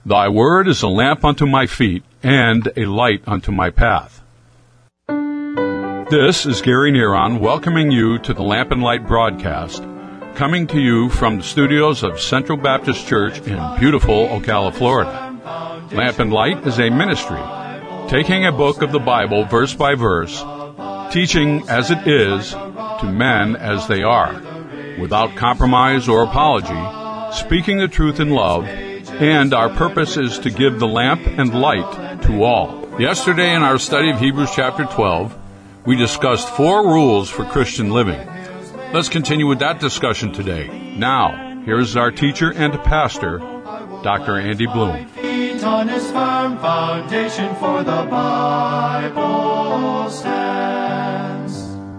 Thy word is a lamp unto my feet, and a light unto my path. This is Gary Neron welcoming you to the Lamp and Light broadcast, coming to you from the studios of Central Baptist Church in beautiful Ocala, Florida. Lamp and Light is a ministry, taking a book of the Bible verse by verse, teaching as it is to men as they are, without compromise or apology, speaking the truth in love, and our purpose is to give the lamp and light to all. Yesterday in our study of Hebrews chapter 12, we discussed 4 rules for Christian living. Let's continue with that discussion today. Now, here's our teacher and pastor, Dr. Andy Bloom. Feet on his firm foundation, for the Bible stands.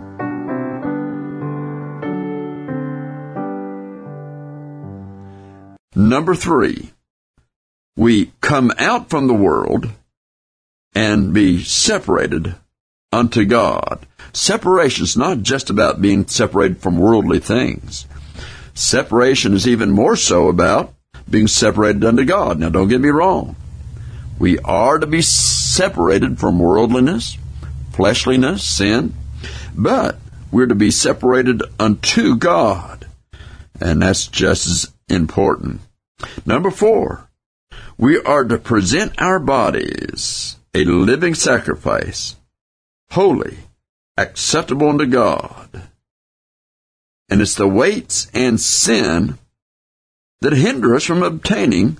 Number 3, we come out from the world and be separated unto God. Separation is not just about being separated from worldly things. Separation is even more so about being separated unto God. Now, don't get me wrong. We are to be separated from worldliness, fleshliness, sin, but we're to be separated unto God, and that's just as important. Number 4, we are to present our bodies a living sacrifice, holy, acceptable unto God. And it's the weights and sin that hinder us from obtaining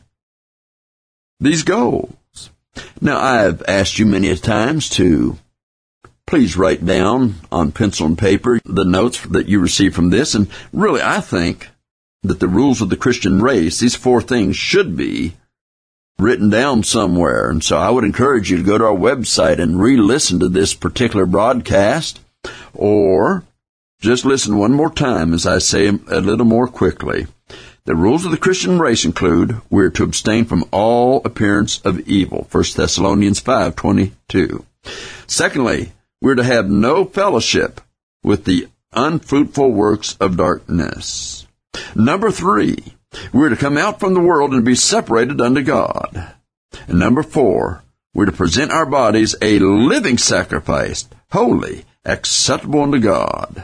these goals. Now, I've asked you many times to please write down on pencil and paper the notes that you receive from this. And really, I think that the rules of the Christian race, these 4 things, should be written down somewhere. And so I would encourage you to go to our website and re-listen to this particular broadcast, or just listen one more time as I say a little more quickly. The rules of the Christian race include, we're to abstain from all appearance of evil, 1 Thessalonians 5:22. Secondly, we're to have no fellowship with the unfruitful works of darkness. Number 3, we're to come out from the world and be separated unto God. And number 4, we're to present our bodies a living sacrifice, holy, acceptable unto God.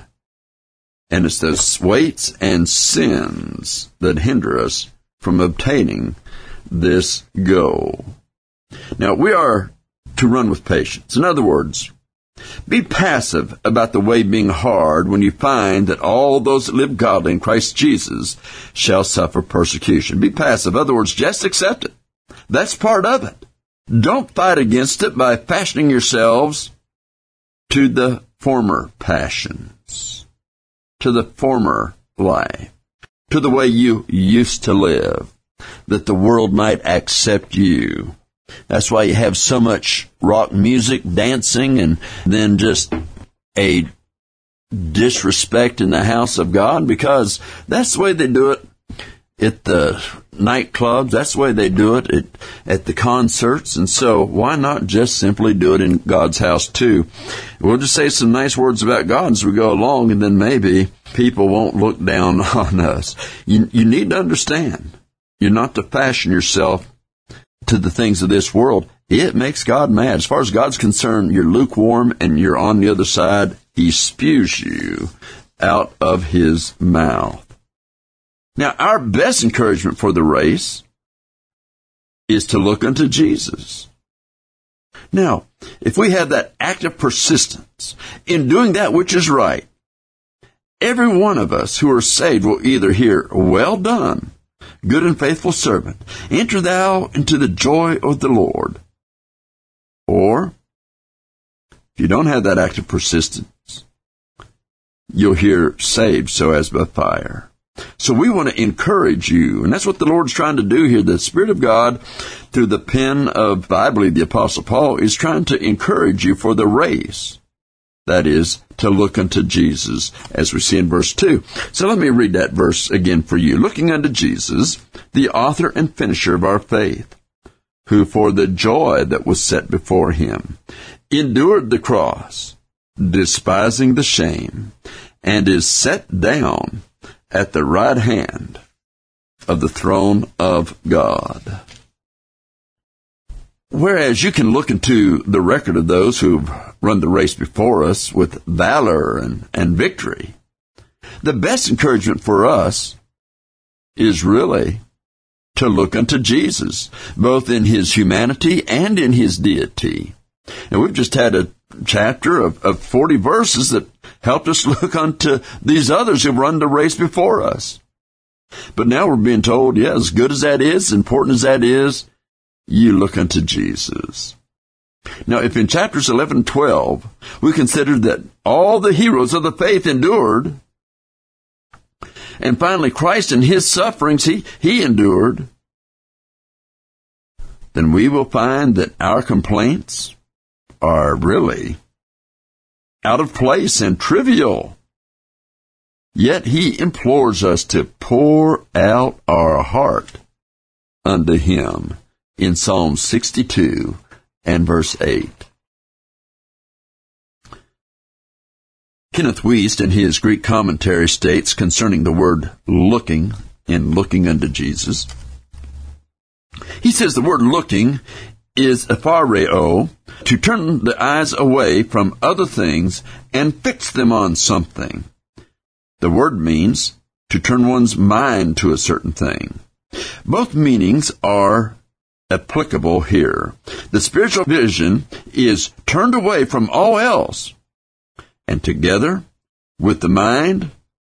And it's those weights and sins that hinder us from obtaining this goal. Now, we are to run with patience. In other words, be passive about the way being hard when you find that all those that live godly in Christ Jesus shall suffer persecution. Be passive. In other words, just accept it. That's part of it. Don't fight against it by fashioning yourselves to the former passions, to the former life, to the way you used to live, that the world might accept you. That's why you have so much rock music, dancing, and then just a disrespect in the house of God, because that's the way they do it at the nightclubs. That's the way they do it at the concerts. And so why not just simply do it in God's house too? We'll just say some nice words about God as we go along, and then maybe people won't look down on us. You need to understand, you're not to fashion yourself to the things of this world. It makes God mad. As far as God's concerned, you're lukewarm and you're on the other side. He spews you out of His mouth. Now, our best encouragement for the race is to look unto Jesus. Now, if we have that active persistence in doing that which is right, every one of us who are saved will either hear, "Well done, good and faithful servant, enter thou into the joy of the Lord." Or, if you don't have that active persistence, you'll hear, "Saved so as by fire." So we want to encourage you, and that's what the Lord's trying to do here. The Spirit of God, through the pen of, I believe, the Apostle Paul, is trying to encourage you for the race. That is, to look unto Jesus, as we see in verse 2. So let me read that verse again for you. "Looking unto Jesus, the author and finisher of our faith, who for the joy that was set before him endured the cross, despising the shame, and is set down at the right hand of the throne of God." Whereas you can look into the record of those who've run the race before us with valor and victory, the best encouragement for us is really to look unto Jesus, both in his humanity and in his deity. And we've just had a chapter of 40 verses that helped us look unto these others who've run the race before us. But now we're being told, yeah, as good as that is, important as that is, you look unto Jesus. Now, if in chapters 11 and 12, we considered that all the heroes of the faith endured, and finally Christ in his sufferings, he endured, then we will find that our complaints are really out of place and trivial. Yet he implores us to pour out our heart unto him in Psalm 62 and verse 8. Kenneth Wuest in his Greek commentary states concerning the word looking in looking unto Jesus, he says the word looking is aphareo, to turn the eyes away from other things and fix them on something. The word means to turn one's mind to a certain thing. Both meanings are applicable here. The spiritual vision is turned away from all else, and together with the mind,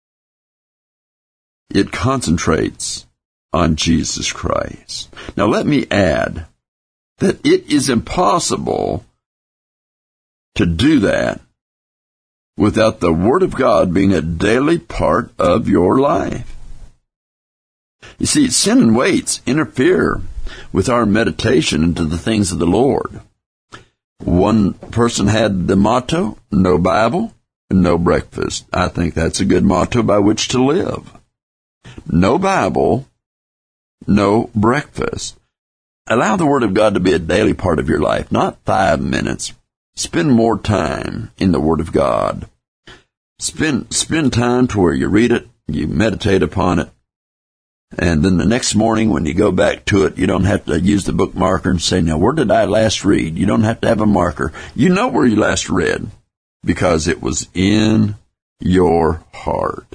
it concentrates on Jesus Christ. Now let me add that it is impossible to do that without the Word of God being a daily part of your life. You see, sin and weights interfere with our meditation into the things of the Lord. One person had the motto, no Bible, no breakfast. I think that's a good motto by which to live. No Bible, no breakfast. Allow the Word of God to be a daily part of your life, not 5 minutes. Spend more time in the Word of God. Spend time to where you read it, you meditate upon it, and then the next morning when you go back to it, you don't have to use the bookmarker and say, now, where did I last read? You don't have to have a marker. You know where you last read because it was in your heart.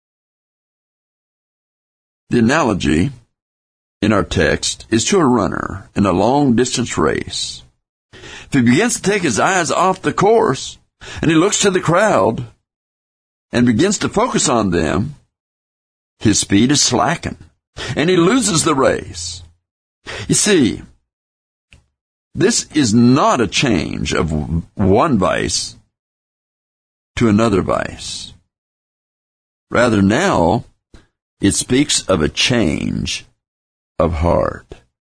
The analogy in our text is to a runner in a long-distance race. If he begins to take his eyes off the course and he looks to the crowd and begins to focus on them, his speed is slackened and he loses the race. You see, this is not a change of one vice to another vice. Rather, now it speaks of a change of heart.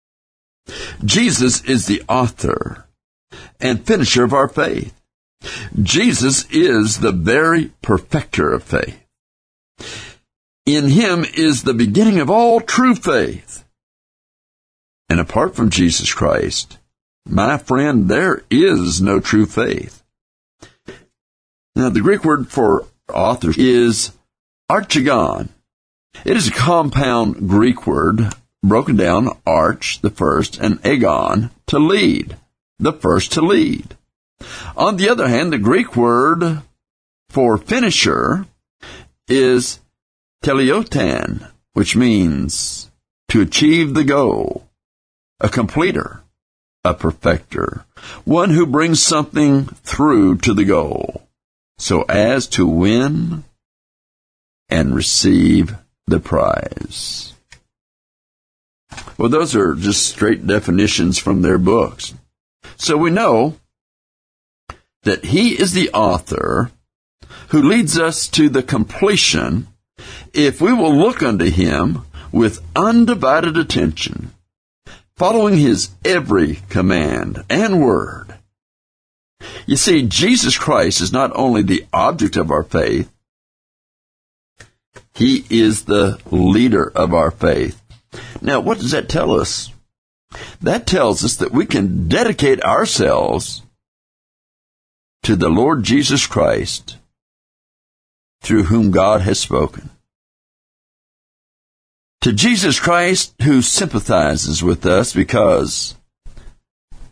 Jesus is the author and finisher of our faith. Jesus is the very perfecter of faith. In him is the beginning of all true faith. And apart from Jesus Christ, my friend, there is no true faith. Now, the Greek word for author is archegon. It is a compound Greek word broken down, arch, the first, and agon, to lead, the first to lead. On the other hand, the Greek word for finisher is teleotan, which means to achieve the goal, a completer, a perfecter, one who brings something through to the goal, so as to win and receive the prize. Well, those are just straight definitions from their books. So we know that he is the author who leads us to the completion if we will look unto him with undivided attention, following his every command and word. You see, Jesus Christ is not only the object of our faith, he is the leader of our faith. Now, what does that tell us? That tells us that we can dedicate ourselves to the Lord Jesus Christ, through whom God has spoken. To Jesus Christ, who sympathizes with us because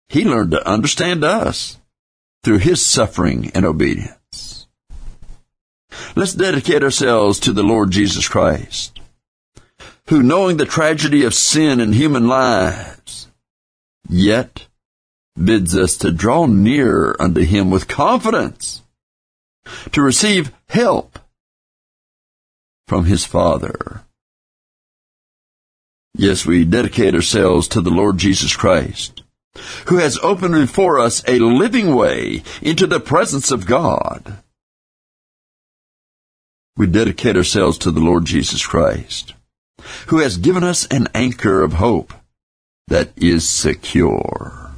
He learned to understand us through His suffering and obedience. Let's dedicate ourselves to the Lord Jesus Christ, who, knowing the tragedy of sin in human lives, yet bids us to draw near unto Him with confidence, to receive help from His Father. Yes, we dedicate ourselves to the Lord Jesus Christ, who has opened before us a living way into the presence of God. We dedicate ourselves to the Lord Jesus Christ, who has given us an anchor of hope that is secure.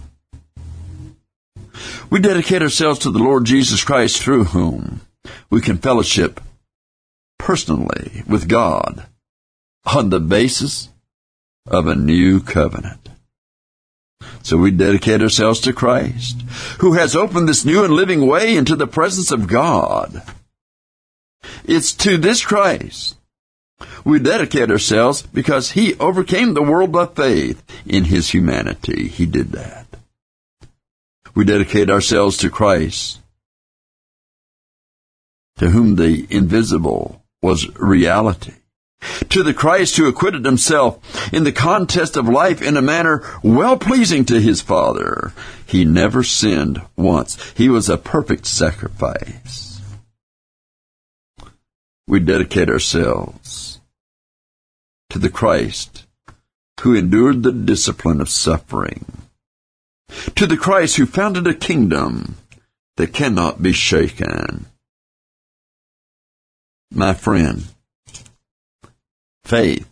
We dedicate ourselves to the Lord Jesus Christ, through whom we can fellowship personally with God on the basis of a new covenant. So we dedicate ourselves to Christ, who has opened this new and living way into the presence of God. It's to this Christ we dedicate ourselves because He overcame the world by faith in His humanity. He did that. We dedicate ourselves to Christ, to whom the invisible was reality. To the Christ who acquitted Himself in the contest of life in a manner well-pleasing to His Father. He never sinned once. He was a perfect sacrifice. We dedicate ourselves to the Christ who endured the discipline of suffering. To the Christ who founded a kingdom that cannot be shaken. My friend, faith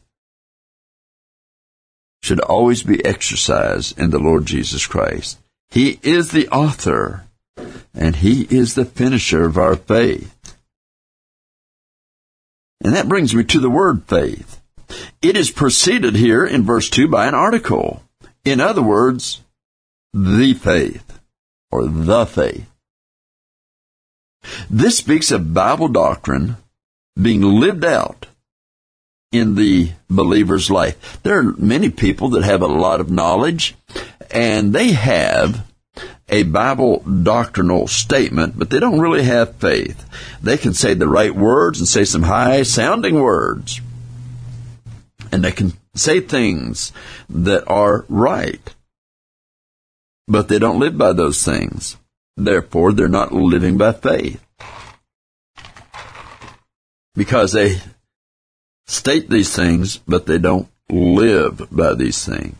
should always be exercised in the Lord Jesus Christ. He is the author, and He is the finisher of our faith. And that brings me to the word faith. It is preceded here in verse 2 by an article. In other words, the faith, or the faith. This speaks of Bible doctrine being lived out in the believer's life. There are many people that have a lot of knowledge, and they have a Bible doctrinal statement, but they don't really have faith. They can say the right words and say some high-sounding words, and they can say things that are right, but they don't live by those things. Therefore, they're not living by faith, because they state these things, but they don't live by these things.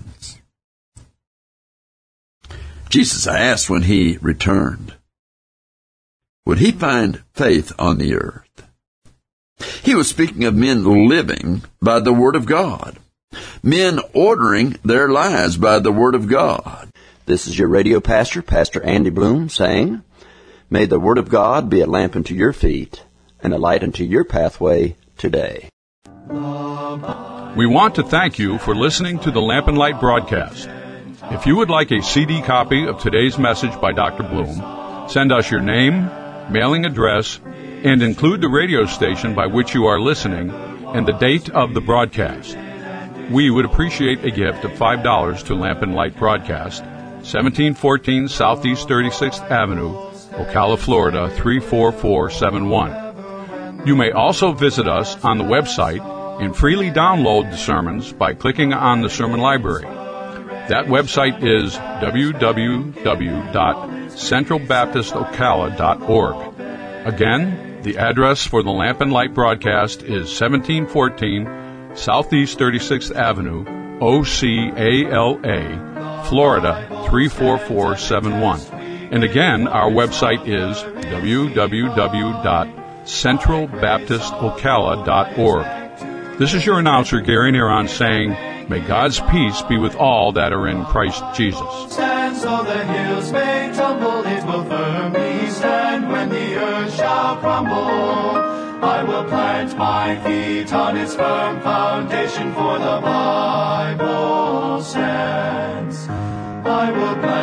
Jesus asked when He returned, would He find faith on the earth? He was speaking of men living by the Word of God, men ordering their lives by the Word of God. This is your radio pastor, Pastor Andy Bloom, saying, may the Word of God be a lamp unto your feet and a light unto your pathway today. We want to thank you for listening to the Lamp and Light broadcast. If you would like a CD copy of today's message by Dr. Bloom, send us your name, mailing address, and include the radio station by which you are listening and the date of the broadcast. We would appreciate a gift of $5 to Lamp and Light Broadcast, 1714 Southeast 36th Avenue, Ocala, Florida 34471. You may also visit us on the website and freely download the sermons by clicking on the sermon library. That website is www.centralbaptistocala.org. Again, the address for the Lamp and Light broadcast is 1714 Southeast 36th Avenue, Ocala, Florida 34471. And again, our website is www.centralbaptistocala.org. This is your announcer, Gary Neron, saying, may God's peace be with all that are in Christ Jesus. Stands though the hills may tumble, it will firmly stand when the earth shall crumble. I will plant my feet on its firm foundation, for the Bible stands. I will plant